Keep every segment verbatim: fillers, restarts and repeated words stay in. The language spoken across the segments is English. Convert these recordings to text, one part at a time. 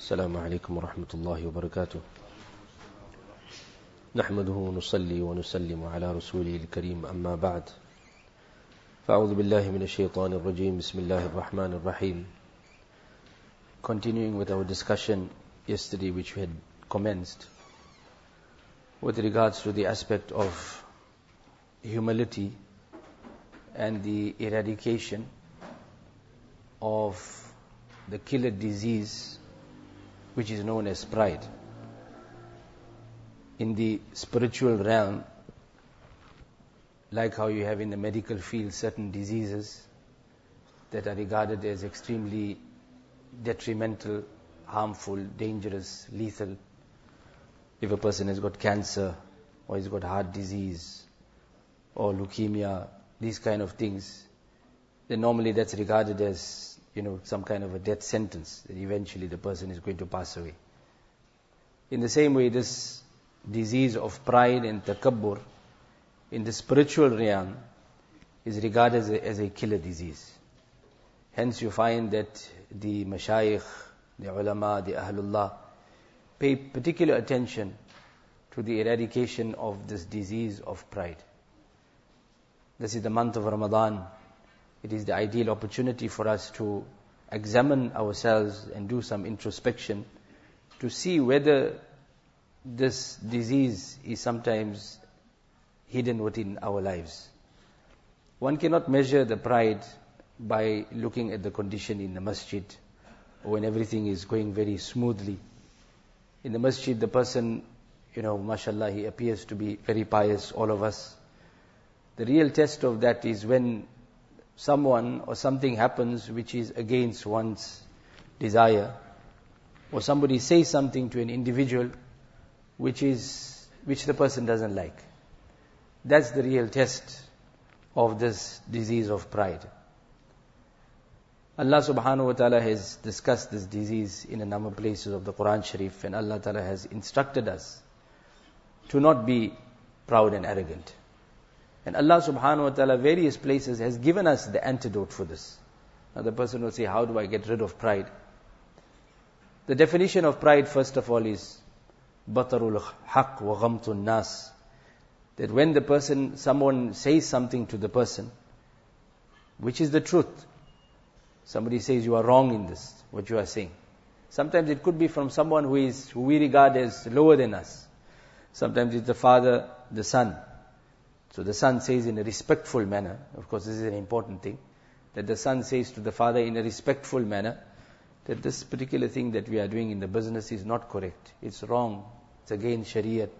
السلام عليكم ورحمة الله وبركاته. نحمده ونصلي ونسلم على رسوله الكريم أما بعد. فأعوذ بالله من الشيطان الرجيم. بسم الله الرحمن الرحيم. Continuing with our discussion yesterday, which we had commenced, with regards to the aspect of humility and the eradication of the killer disease which is known as pride. In the spiritual realm, like how you have in the medical field certain diseases that are regarded as extremely detrimental, harmful, dangerous, lethal. If a person has got cancer, or he's got heart disease, or leukemia, these kind of things, then normally that's regarded as, you know, some kind of a death sentence, that eventually the person is going to pass away. In the same way, this disease of pride and takabbur in the spiritual realm is regarded as a, as a killer disease. Hence you find that the mashayikh, the ulama, the ahlullah pay particular attention to the eradication of this disease of pride. This is the month of Ramadan. It is the ideal opportunity for us to examine ourselves and do some introspection to see whether this disease is sometimes hidden within our lives. One cannot measure the pride by looking at the condition in the masjid, or when everything is going very smoothly. In the masjid, the person, you know, mashallah, he appears to be very pious, all of us. The real test of that is when someone or something happens which is against one's desire, or somebody says something to an individual which is which the person doesn't like. That's the real test of this disease of pride. Allah subhanahu wa ta'ala has discussed this disease in a number of places of the Quran Sharif, and Allah ta'ala has instructed us to not be proud and arrogant. And Allah subhanahu wa ta'ala various places has given us the antidote for this. Now the person will say, how do I get rid of pride? The definition of pride, first of all, is batarul haq wa ghamtun nas. That when the person, someone says something to the person, which is the truth. Somebody says, you are wrong in this, what you are saying. Sometimes it could be from someone who is, who we regard as lower than us. Sometimes it's the father, the son. So the son says in a respectful manner, of course this is an important thing, that the son says to the father in a respectful manner, that this particular thing that we are doing in the business is not correct, it's wrong, it's against Shariat.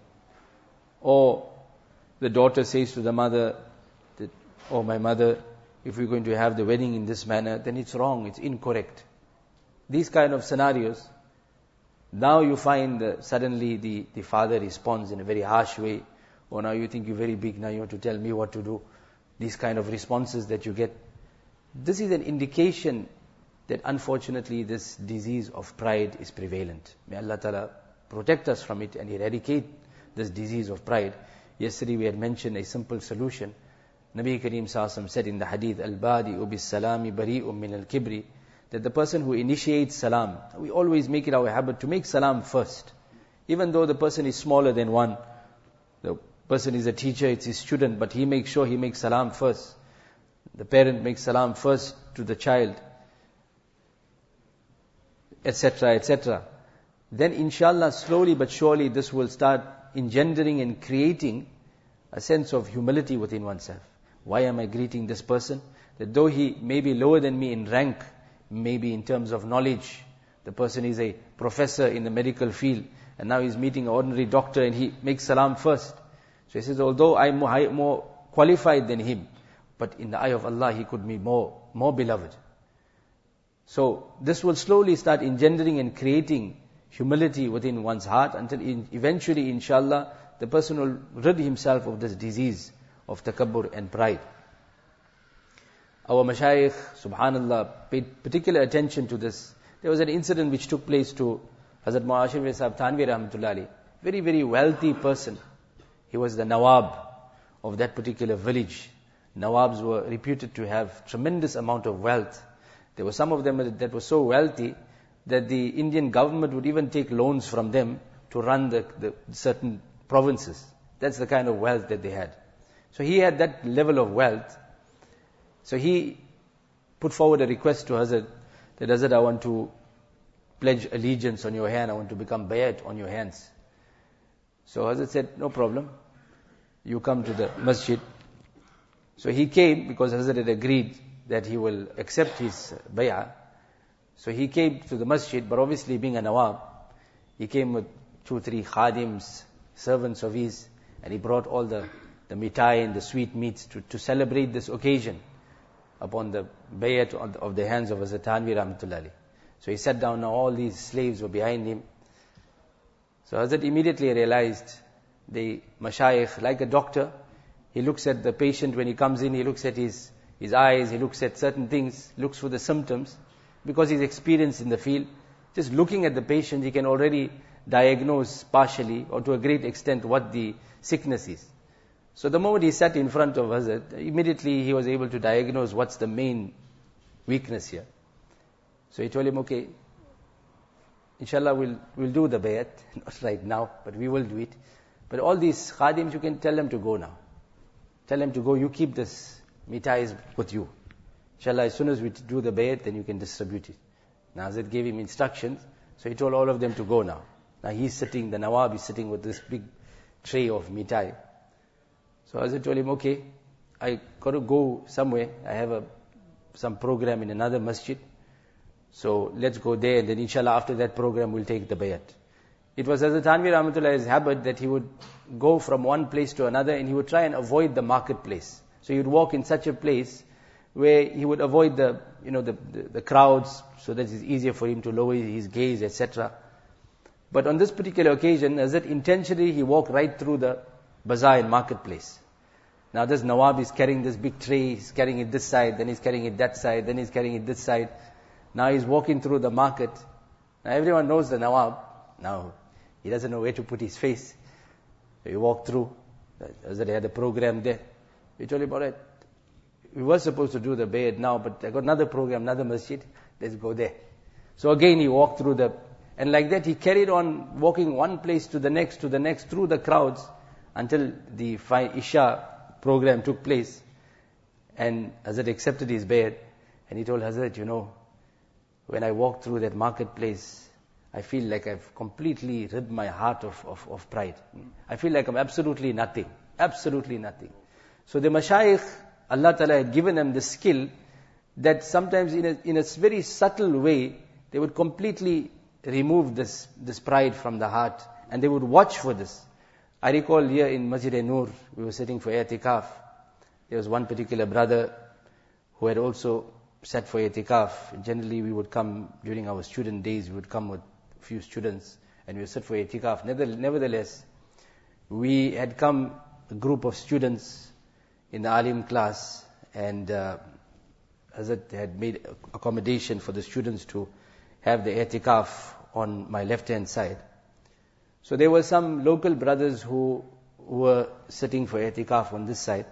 Or the daughter says to the mother, that, oh my mother, if we're going to have the wedding in this manner, then it's wrong, it's incorrect. These kind of scenarios, now you find uh, suddenly the, the father responds in a very harsh way, or now you think you're very big, now you want to tell me what to do. These kind of responses that you get. This is an indication that unfortunately this disease of pride is prevalent. May Allah Ta'ala protect us from it and eradicate this disease of pride. Yesterday we had mentioned a simple solution. Nabi Kareem Sallallahu said in the hadith, Al-Badi'u bis-salami bari'um min al-kibri, that the person who initiates salam, we always make it our habit to make salam first. Even though the person is smaller than one, the person is a teacher, it's his student, but he makes sure he makes salam first. The parent makes salam first to the child, et cetera, et cetera. Then inshallah, slowly but surely, this will start engendering and creating a sense of humility within oneself. Why am I greeting this person? That though he may be lower than me in rank, maybe in terms of knowledge, the person is a professor in the medical field, and now he's meeting an ordinary doctor and he makes salam first. So he says, although I'm more, high, more qualified than him, but in the eye of Allah, he could be more, more beloved. So this will slowly start engendering and creating humility within one's heart until in, eventually, inshallah, the person will rid himself of this disease of takabbur and pride. Our mashayikh, subhanallah, paid particular attention to this. There was an incident which took place to Hazrat Muashir Sahib Thanvi Rahmatullah Ali, very, very wealthy person. He was the Nawab of that particular village. Nawabs were reputed to have tremendous amount of wealth. There were some of them that were so wealthy that the Indian government would even take loans from them to run the, the certain provinces. That's the kind of wealth that they had. So he had that level of wealth. So he put forward a request to Hazrat, that Hazrat, I want to pledge allegiance on your hand, I want to become bayat on your hands. So Hazrat said, no problem, you come to the masjid. So he came because Hazrat had agreed that he will accept his bay'ah. So he came to the masjid, but obviously being a Nawab, he came with two, three khadims, servants of his, and he brought all the, the mitai and the sweet meats to, to celebrate this occasion upon the bayat of the hands of Hazrat Thanvi Rahmatullah Alayhi. So he sat down, now all these slaves were behind him. So Hazrat immediately realized the mashayikh, like a doctor, he looks at the patient when he comes in, he looks at his, his eyes, he looks at certain things, looks for the symptoms, because he's experienced in the field. Just looking at the patient, he can already diagnose partially or to a great extent what the sickness is. So the moment he sat in front of Hazrat, immediately he was able to diagnose what's the main weakness here. So he told him, okay, inshallah we'll, we'll do the bayat, not right now, but we will do it. But all these khadims, you can tell them to go now. Tell them to go, you keep this mitais with you. Inshallah, as soon as we do the bayat, then you can distribute it. Now Hazrat gave him instructions, so he told all of them to go now. Now he's sitting, the Nawab is sitting with this big tray of mitai. So Hazrat told him, okay, I got to go somewhere. I have a some program in another masjid. So let's go there, and then inshallah after that program we'll take the bayat. It was Hazrat Thanvi Rahmatullah's habit that he would go from one place to another, and he would try and avoid the marketplace. So he would walk in such a place where he would avoid the, you know, the, the, the crowds, so that it's easier for him to lower his gaze, et cetera. But on this particular occasion, Hazrat intentionally he walked right through the bazaar and marketplace. Now this Nawab is carrying this big tray, he's carrying it this side, then he's carrying it that side, then he's carrying it this side. Now he's walking through the market. Now everyone knows the Nawab. Now he doesn't know where to put his face. So he walked through. Hazrat had a program there. We told him, all right, we were supposed to do the bayat now, but I got another program, another masjid, let's go there. So again he walked through the, and like that he carried on walking one place to the next, to the next, through the crowds, until the Isha program took place. And Hazrat accepted his bayat, and he told Hazrat, you know, when I walk through that marketplace, I feel like I've completely ripped my heart of, of, of pride. I feel like I'm absolutely nothing. Absolutely nothing. So the mashayikh, Allah Ta'ala had given them the skill that sometimes in a, in a very subtle way, they would completely remove this, this pride from the heart, and they would watch for this. I recall here in Masjid-e-Nur, we were sitting for i'tikaf. There was one particular brother who had also sat for i'tikaf. Generally we would come during our student days, we would come with a few students and we would sit for i'tikaf. Nevertheless, we had come, a group of students in the alim class, and uh, Hazrat had made accommodation for the students to have the i'tikaf on my left hand side. So there were some local brothers who were sitting for i'tikaf on this side.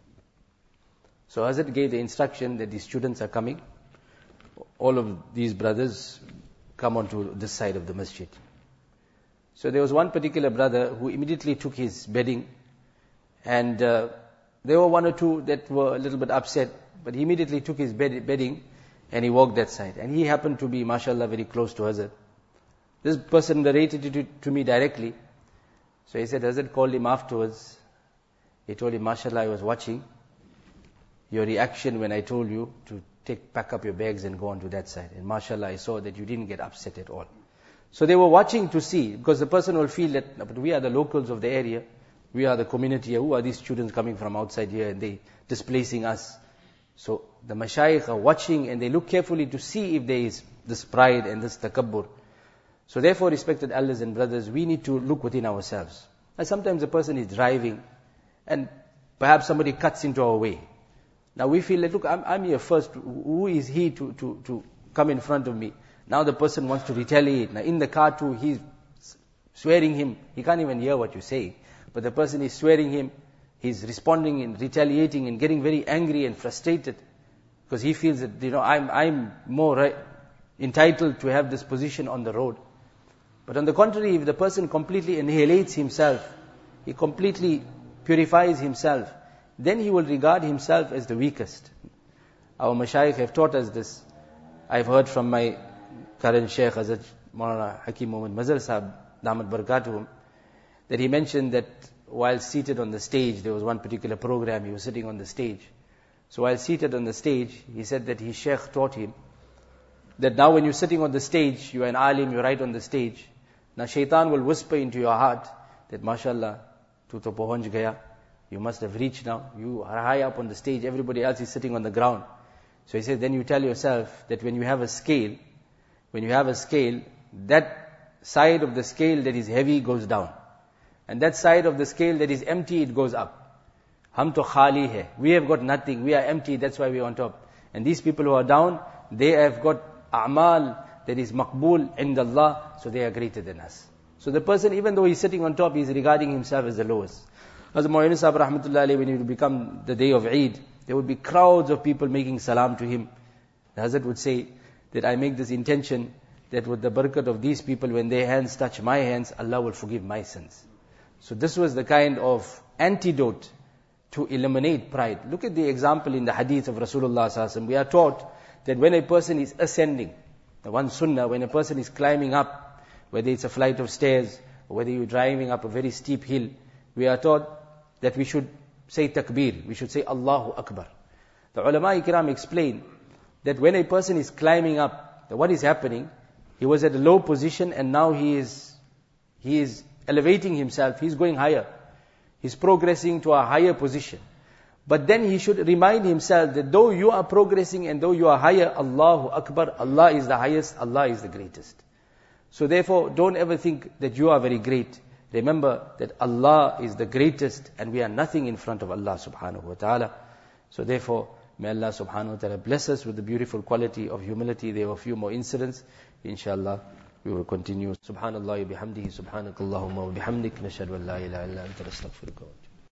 So Hazrat gave the instruction that the students are coming. All of these brothers come onto this side of the masjid. So there was one particular brother who immediately took his bedding, and uh, there were one or two that were a little bit upset, but he immediately took his bed, bedding and he walked that side. And he happened to be, mashallah, very close to Hazrat. This person narrated it to, to me directly. So he said, Hazrat called him afterwards. He told him, mashallah, I was watching your reaction when I told you to take, pack up your bags and go on to that side. And mashallah, I saw that you didn't get upset at all. So they were watching to see, because the person will feel that, but we are the locals of the area, we are the community here, who are these students coming from outside here and they displacing us? So the mashayikh are watching and they look carefully to see if there is this pride and this takabbur. So therefore, respected elders and brothers, we need to look within ourselves. And sometimes a person is driving and perhaps somebody cuts into our way. Now we feel like, look, I'm, I'm here first, who is he to, to, to come in front of me? Now the person wants to retaliate. Now in the car too, he's swearing him, he can't even hear what you say. But the person is swearing him, he's responding and retaliating and getting very angry and frustrated. Because he feels that, you know, I'm, I'm more right, entitled to have this position on the road. But on the contrary, if the person completely annihilates himself, he completely purifies himself, then he will regard himself as the weakest. Our mashayikh have taught us this. I've heard from my current Shaykh Hazrat Maulana Hakim Muhammad Mazhar Sahib, Damat Barakatuhum, that he mentioned that while seated on the stage, there was one particular program, he was sitting on the stage. So while seated on the stage, he said that his Shaykh taught him that now when you're sitting on the stage, you are an alim, you're right on the stage. Now shaitan will whisper into your heart that mashallah, tu to pohonch gaya, you must have reached now, you are high up on the stage, everybody else is sitting on the ground. So he said, then you tell yourself that when you have a scale, when you have a scale, that side of the scale that is heavy goes down. And that side of the scale that is empty, it goes up. Hum to khali hai. We have got nothing, we are empty, that's why we are on top. And these people who are down, they have got a'mal that is maqbool inda Allah, so they are greater than us. So the person, even though he's sitting on top, he's regarding himself as the lowest. Hazrat Maulana Sahib rahmatullahi alayhi, when it would become the day of Eid, there would be crowds of people making salam to him. The Hazrat would say that I make this intention that with the barakat of these people, when their hands touch my hands, Allah will forgive my sins. So this was the kind of antidote to eliminate pride. Look at the example in the hadith of Rasulullah sallallahu alaihi wasallam. We are taught that when a person is ascending, the one sunnah, when a person is climbing up, whether it's a flight of stairs, or whether you're driving up a very steep hill, we are taught that we should say takbir, we should say Allahu Akbar. The ulama ikram explain that when a person is climbing up, what is happening? He was at a low position and now he is, he is elevating himself, he's going higher. He's progressing to a higher position. But then he should remind himself that though you are progressing and though you are higher, Allahu Akbar, Allah is the highest, Allah is the greatest. So therefore, don't ever think that you are very great. Remember that Allah is the greatest and we are nothing in front of Allah subhanahu wa ta'ala. So therefore, may Allah subhanahu wa ta'ala bless us with the beautiful quality of humility. There were a few more incidents. Inshallah, we will continue. Subhanallah bihamdihi, subhanakallahumma wa bihamdik, nashhadu an la ilaha illa anta, nastaghfiruka.